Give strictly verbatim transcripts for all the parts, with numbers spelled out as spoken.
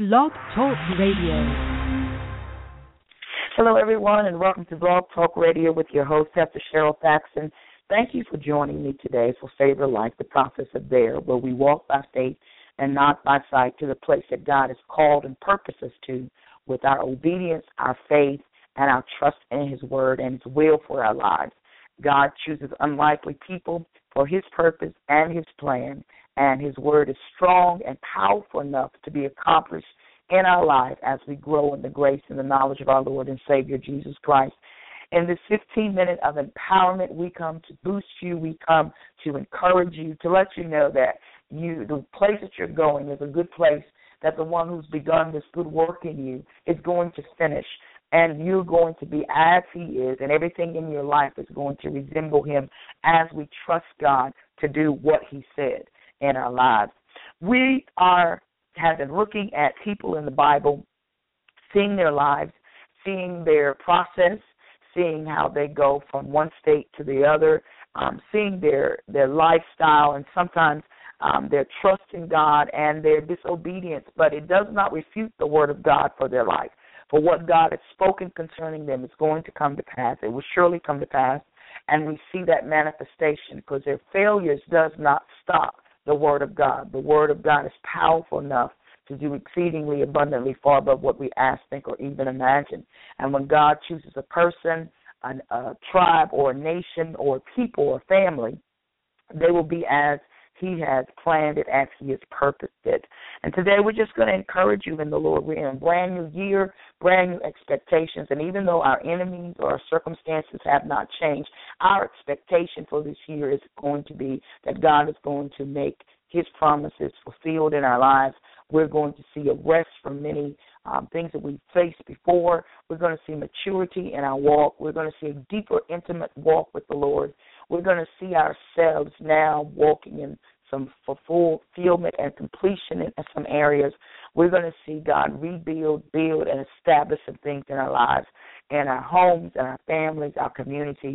Blog Talk Radio. Hello, everyone, and welcome to Blog Talk Radio with your host, Pastor Cheryl Faxon. Thank you for joining me today for Favor Life, the process of there, where we walk by faith and not by sight to the place that God has called and purposed us to with our obedience, our faith, and our trust in His Word and His will for our lives. God chooses unlikely people for His purpose and His plan, and His Word is strong and powerful enough to be accomplished in our life as we grow in the grace and the knowledge of our Lord and Savior, Jesus Christ. In this fifteen minute of empowerment, we come to boost you, we come to encourage you, to let you know that you, the place that you're going is a good place, that the one who's begun this good work in you is going to finish, and you're going to be as He is, and everything in your life is going to resemble Him as we trust God to do what He said in our lives. We are have been looking at people in the Bible, seeing their lives, seeing their process, seeing how they go from one state to the other, um, seeing their, their lifestyle, and sometimes um, their trust in God and their disobedience, but it does not refute the Word of God for their life. For what God has spoken concerning them is going to come to pass. It will surely come to pass, and we see that manifestation because their failures does not stop the Word of God. The Word of God is powerful enough to do exceedingly abundantly far above what we ask, think, or even imagine. And when God chooses a person, a, a tribe, or a nation, or a people, or family, they will be as He has planned it, as He has purposed it. And today we're just going to encourage you in the Lord. We're in a brand new year, brand new expectations, and even though our enemies or our circumstances have not changed, our expectation for this year is going to be that God is going to make His promises fulfilled in our lives. We're going to see a rest from many um, things that we've faced before. We're going to see maturity in our walk. We're going to see a deeper, intimate walk with the Lord. We're going to see ourselves now walking in some fulfillment and completion in some areas. We're going to see God rebuild, build, and establish some things in our lives, in our homes, in our families, our communities,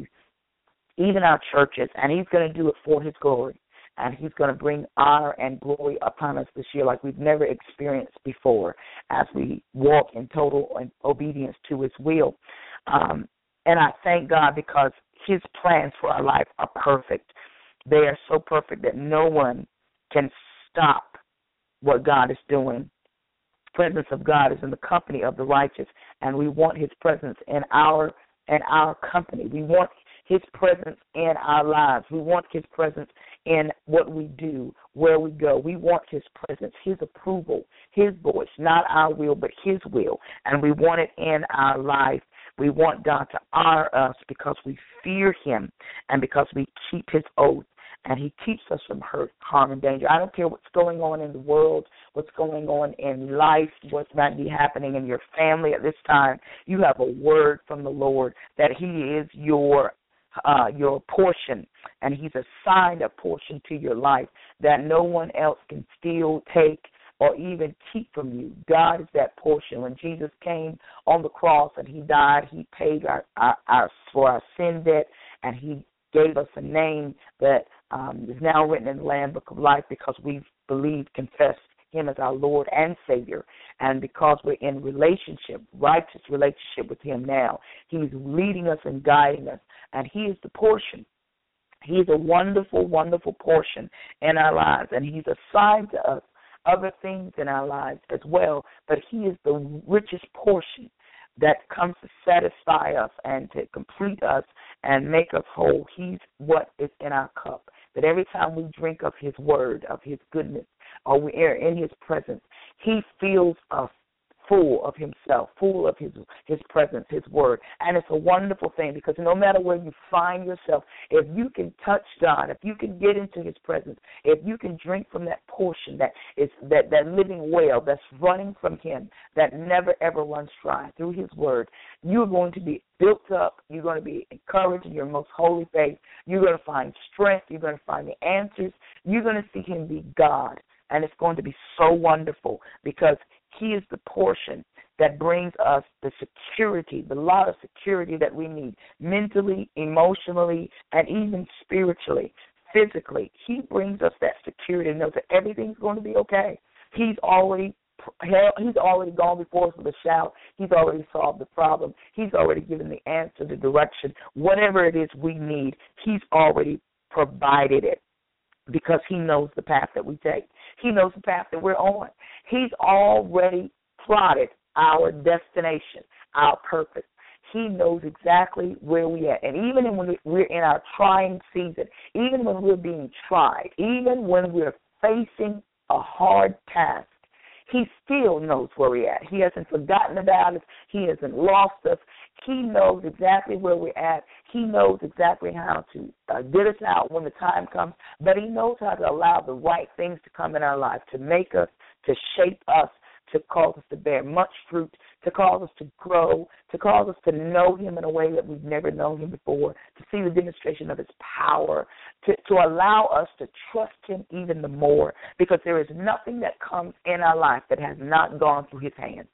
even our churches, and He's going to do it for His glory. And He's going to bring honor and glory upon us this year like we've never experienced before as we walk in total obedience to His will. Um, and I thank God because His plans for our life are perfect. They are so perfect that no one can stop what God is doing. The presence of God is in the company of the righteous, and we want His presence in our in our company. We want His presence in our lives. We want His presence in what we do, where we go. We want His presence, His approval, His voice, not our will, but His will. And we want it in our life. We want God to honor us because we fear Him and because we keep His oath. And He keeps us from hurt, harm, and danger. I don't care what's going on in the world, what's going on in life, what might be happening in your family at this time. You have a word from the Lord that He is your uh, your portion, and He's assigned a portion to your life that no one else can steal, take, or even keep from you. God is that portion. When Jesus came on the cross and He died, He paid our, our, our for our sin debt, and He gave us a name that um, is now written in the Lamb Book of Life because we've believed, confessed Him as our Lord and Savior, and because we're in relationship, righteous relationship with Him now. He's leading us and guiding us, and He is the portion. He's a wonderful, wonderful portion in our lives, and He's assigned to us other things in our lives as well, but He is the richest portion that comes to satisfy us and to complete us and make us whole. He's what is in our cup. That every time we drink of His word, of His goodness, or we are in His presence, He fills us full of Himself, full of His His presence, His word. And it's a wonderful thing because no matter where you find yourself, if you can touch God, if you can get into His presence, if you can drink from that portion that is that, that living well that's running from Him, that never ever runs dry through His word, you're going to be built up, you're going to be encouraged in your most holy faith, you're going to find strength, you're going to find the answers, you're going to see Him be God. And it's going to be so wonderful because He is the portion that brings us the security, the lot of security that we need, mentally, emotionally, and even spiritually, physically. He brings us that security to know that everything's going to be okay. He's already He's already gone before us with a shout. He's already solved the problem. He's already given the answer, the direction. Whatever it is we need, he's already provided it because he knows the path that we take. He knows the path that we're on. He's already plotted our destination, our purpose. He knows exactly where we are. And even when we're in our trying season, even when we're being tried, even when we're facing a hard task, he still knows where we're at. He hasn't forgotten about us. He hasn't lost us. He knows exactly where we're at. He knows exactly how to uh, get us out when the time comes. But he knows how to allow the right things to come in our life, to make us, to shape us, to cause us to bear much fruit, to cause us to grow, to cause us to know him in a way that we've never known him before, to see the demonstration of his power, to, to allow us to trust him even the more, because there is nothing that comes in our life that has not gone through his hands,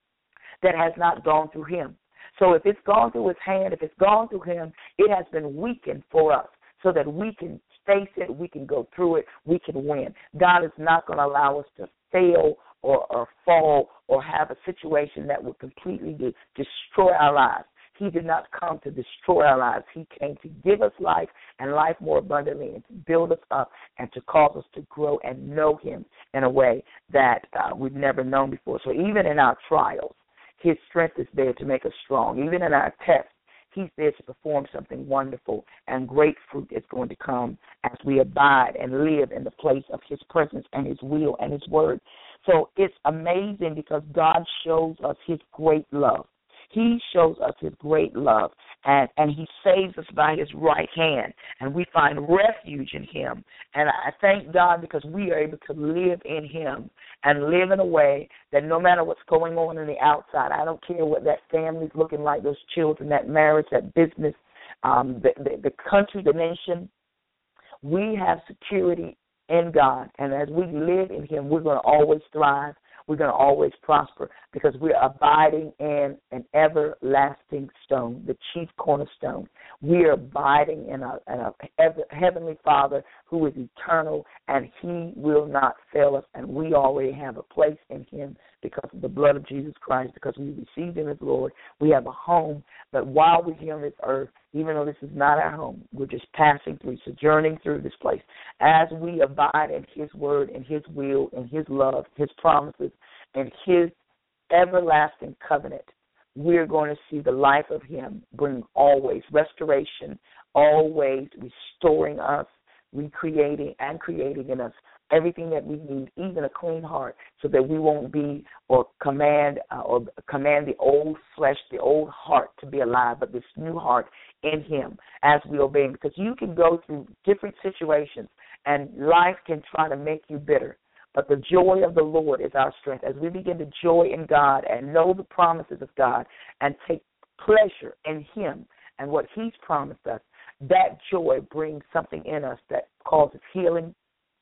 that has not gone through him. So if it's gone through his hand, if it's gone through him, it has been weakened for us so that we can face it, we can go through it, we can win. God is not going to allow us to fail or, or fall or have a situation that will completely de- destroy our lives. He did not come to destroy our lives. He came to give us life and life more abundantly and to build us up and to cause us to grow and know him in a way that uh, we've never known before. So even in our trials, his strength is there to make us strong. Even in our tests, he's there to perform something wonderful, and great fruit is going to come as we abide and live in the place of his presence and his will and his word. So it's amazing because God shows us his great love. He shows us his great love, and, and he saves us by his right hand, and we find refuge in him. And I thank God because we are able to live in him and live in a way that no matter what's going on in the outside, I don't care what that family's looking like, those children, that marriage, that business, um, the, the, the country, the nation, we have security in God. And as we live in him, we're going to always thrive. We're going to always prosper because we're abiding in an everlasting stone, the chief cornerstone. We are abiding in a, in a heavenly Father who is eternal, and he will not fail us. And we already have a place in him because of the blood of Jesus Christ, because we received him as Lord. We have a home, but while we're here on this earth, even though this is not our home, we're just passing through, sojourning through this place. As we abide in his word and his will and his love, his promises, and his everlasting covenant, we're going to see the life of him bring always restoration, always restoring us, recreating and creating in us everything that we need, even a clean heart, so that we won't be or command uh, or command the old flesh, the old heart to be alive, but this new heart in him as we obey him. Because you can go through different situations and life can try to make you bitter, but the joy of the Lord is our strength. As we begin to joy in God and know the promises of God and take pleasure in him and what he's promised us, that joy brings something in us that causes healing,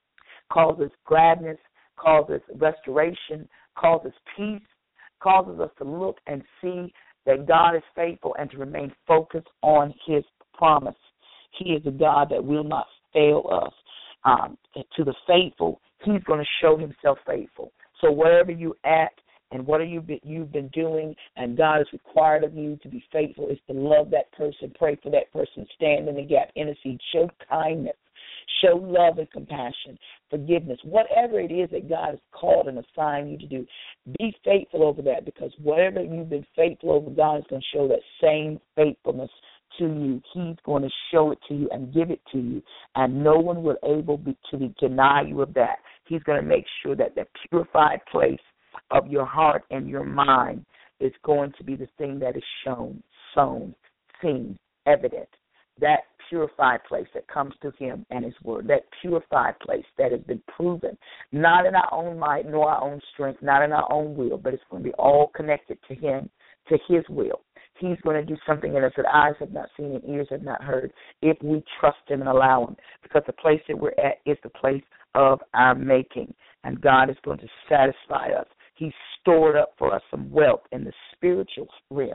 causes gladness, causes restoration, causes peace, causes us to look and see that God is faithful and to remain focused on his promise. He is a God that will not fail us. Um, to the faithful, he's going to show himself faithful. So wherever you're at and what you've been, you've been doing and God has required of you to be faithful is to love that person, pray for that person, stand in the gap, intercede, show kindness, show love and compassion, forgiveness, whatever it is that God has called and assigned you to do. Be faithful over that, because whatever you've been faithful over, God is going to show that same faithfulness to you. He's going to show it to you and give it to you, and no one will able be, to be, deny you of that. He's going to make sure that the purified place of your heart and your mind is going to be the thing that is shown, sown, seen, evident. That purified place that comes to him and his word, that purified place that has been proven, not in our own might nor our own strength, not in our own will, but it's going to be all connected to him, to his will. He's going to do something in us that eyes have not seen and ears have not heard if we trust him and allow him, because the place that we're at is the place of our making, and God is going to satisfy us. He's stored up for us some wealth in the spiritual realm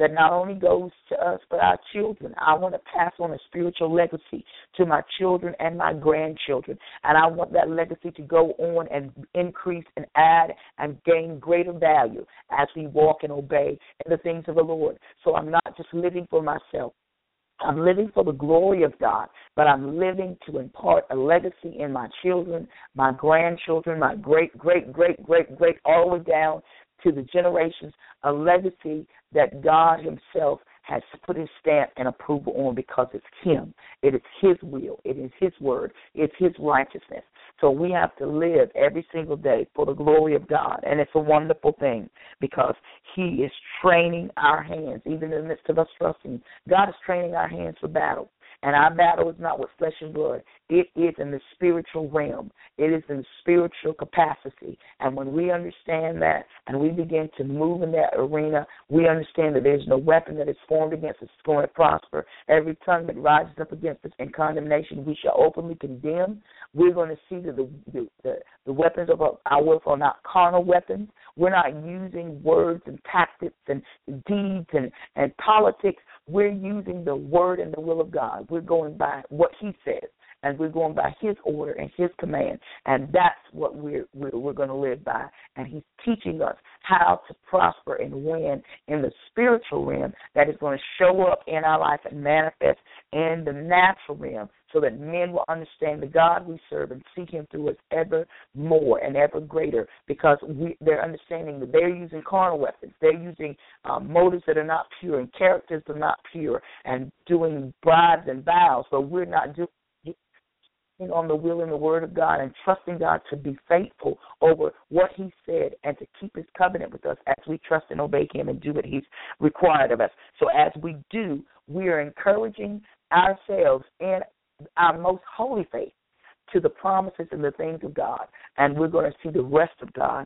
that not only goes to us but our children. I want to pass on a spiritual legacy to my children and my grandchildren, and I want that legacy to go on and increase and add and gain greater value as we walk and obey in the things of the Lord. So I'm not just living for myself. I'm living for the glory of God, but I'm living to impart a legacy in my children, my grandchildren, my great, great, great, great, great, all the way down to the generations, a legacy that God himself has put his stamp and approval on, because it's him. It is his will. It is his word. It's his righteousness. So we have to live every single day for the glory of God, and it's a wonderful thing, because he is training our hands, even in the midst of us trusting. God is training our hands for battle. And our battle is not with flesh and blood. It is in the spiritual realm. It is in the spiritual capacity. And when we understand that and we begin to move in that arena, we understand that there's no weapon that is formed against us that's going to prosper. Every tongue that rises up against us in condemnation, we shall openly condemn. We're going to see that the, the, the, the weapons of our warfare are not carnal weapons. We're not using words and tactics and deeds and, and politics. We're using the word and the will of God. We're going by what he says, and we're going by his order and his command, and that's what we're, we're, we're going to live by. And he's teaching us how to prosper and win in the spiritual realm that is going to show up in our life and manifest in the natural realm, so that men will understand the God we serve and see him through us ever more and ever greater, because we, they're understanding that they're using carnal weapons. They're using um, motives that are not pure and characters that are not pure, and doing bribes and vows, but we're not doing on the will and the word of God, and trusting God to be faithful over what he said and to keep his covenant with us as we trust and obey him and do what he's required of us. So as we do, we are encouraging ourselves in our most holy faith to the promises and the things of God, and we're going to see the rest of God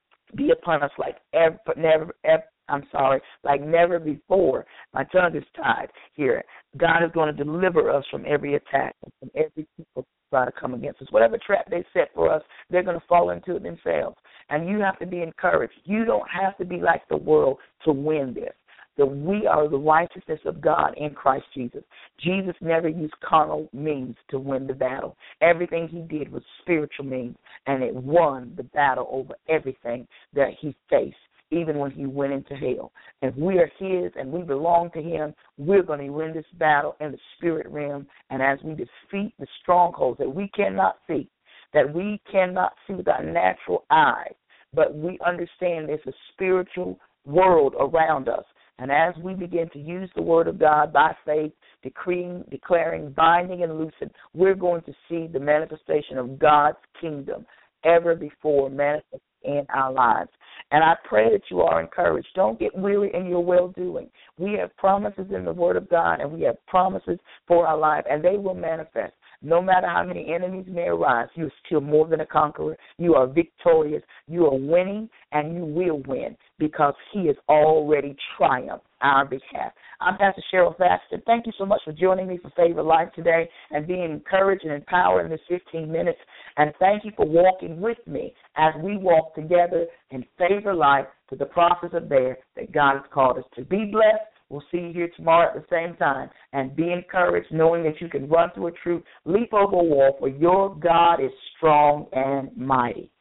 be upon us like ever, never, ever, I'm sorry, like never before. My tongue is tied here. God is going to deliver us from every attack and from every people try to come against us. Whatever trap they set for us, they're going to fall into it themselves. And you have to be encouraged. You don't have to be like the world to win this. That we are the righteousness of God in Christ Jesus. Jesus never used carnal means to win the battle. Everything he did was spiritual means, and it won the battle over everything that he faced, even when he went into hell. If we are his and we belong to him, we're going to win this battle in the spirit realm, and as we defeat the strongholds that we cannot see, that we cannot see with our natural eyes, but we understand there's a spiritual world around us. And as we begin to use the word of God by faith, decreeing, declaring, binding, and loosing, we're going to see the manifestation of God's kingdom ever before manifest in our lives. And I pray that you are encouraged. Don't get weary in your well-doing. We have promises in the word of God, and we have promises for our life, and they will manifest. No matter how many enemies may arise, you are still more than a conqueror. You are victorious. You are winning, and you will win, because he has already triumphed on our behalf. I'm Pastor Cheryl Thaxton. Thank you so much for joining me for Favor Life today and being encouraged and empowered in this fifteen minutes. And thank you for walking with me as we walk together in Favor Life to the process of there that God has called us to. Be blessed. We'll see you here tomorrow at the same time. And be encouraged knowing that you can run through a troop, leap over a wall, for your God is strong and mighty.